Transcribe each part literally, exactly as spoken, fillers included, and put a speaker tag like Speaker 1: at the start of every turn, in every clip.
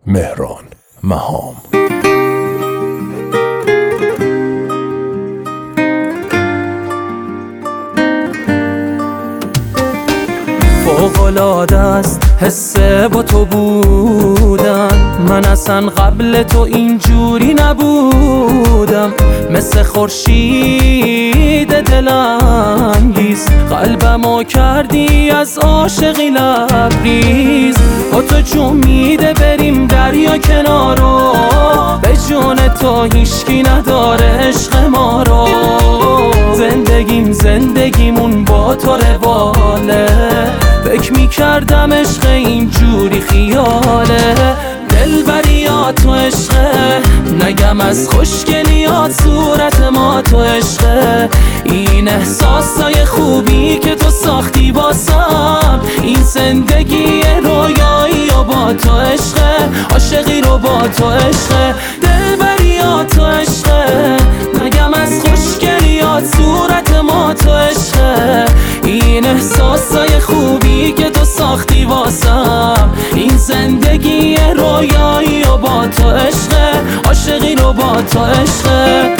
Speaker 1: مهران مهام.
Speaker 2: فوق‌العاده است حس با تو بودن، من اصلا قبل تو اینجوری نبودم. مثل خورشید دلانگیز قلبمو کردی از عاشقی لبریز. با تو جمیده بریم دریا کنارو، به جون تو هیچکی نداره عشق ما رو. زندگیم زندگیمون با تو رواله، فکر میکردم عشق اینجوری خیاله. دلبریات تو عشقه، نگم از خوشگلیات صورت ما تو عشقه. این احساسای خوبی که تو ساختی باسم، این زندگی رویایی و با تو عشقه، عاشقی رو با تو عشقه. دلبریات تو عشقه، نگم از خوشگلیات صورت ما تو عشقه. این احساسای خوبی که تو ساختی واسم، این زندگی رویایی و با تو عشقه، عاشقی رو با تو عشقه.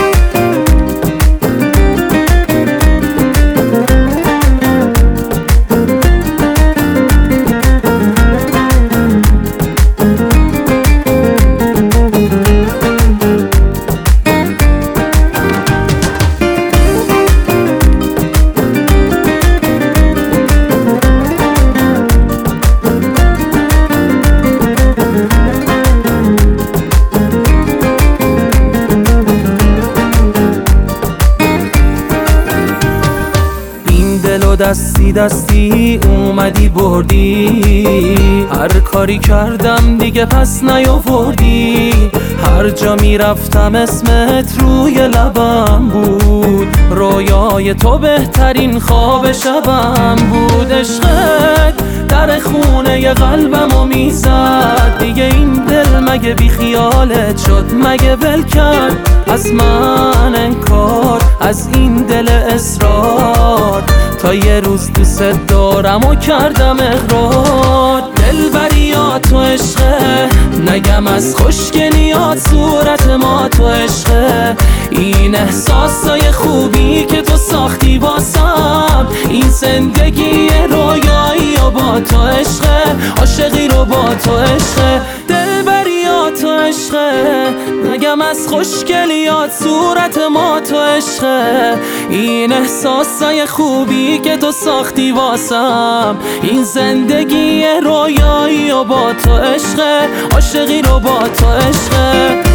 Speaker 2: دستی دستی اومدی بردی، هر کاری کردم دیگه پس نیاوردی. هر جا میرفتم اسمت روی لبم بود، رویای تو بهترین خواب شبم بود. عشقت در خونه قلبمو میزد، دیگه این دل مگه بی خیالت شد؟ مگه ول کرد از من انکار، از این دل اصرار؟ تا یه روز دوست دارم و کردم اقرار. دلبریات تو عشقه، نگم از خوشگلیات صورت ما تو عشقه. این احساسای خوبی که تو ساختی واسم، این زندگی رویایی و با تو عشقه، عاشقی رو با تو عشقه. دلبریات تو عشقه، نگم از خوشگلیات صورت ما تو عشقه. این احساسای خوبی که تو ساختی واسم، این زندگی رویایی و با تو عشقه، عاشقی رو با تو عشقه.